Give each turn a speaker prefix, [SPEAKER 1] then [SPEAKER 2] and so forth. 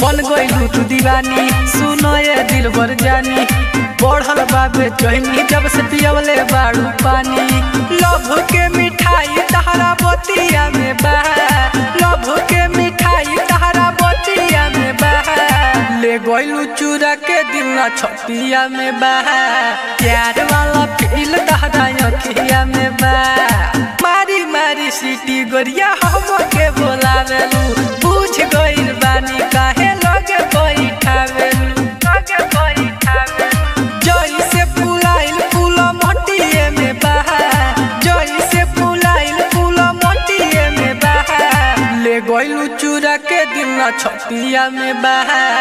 [SPEAKER 1] बन गइलू तू दीवानी सुनो ये दिल भर जानी बढ़ल बाबे चहनी जब से पियवले बाड़ू पानी लभ के मिठाई तहरा बतिया में बा लभ के मिठाई तहरा बतिया में बा ले गइलू चूरा के दिल ना छतिया में बा प्यार वाला फील तहरा अखिया में बा मारी मारी सीटी गोरिया हम के बोलावेलू पूछ गइल बानी काहे लगे बैठावेलू लगे बैठावेलू जई से फुलाइल फूल मटिए में बहा जई से फुलाइल फूल मटिए में बहा ले गइलू चूरा के दिल ना छतिया में बहा।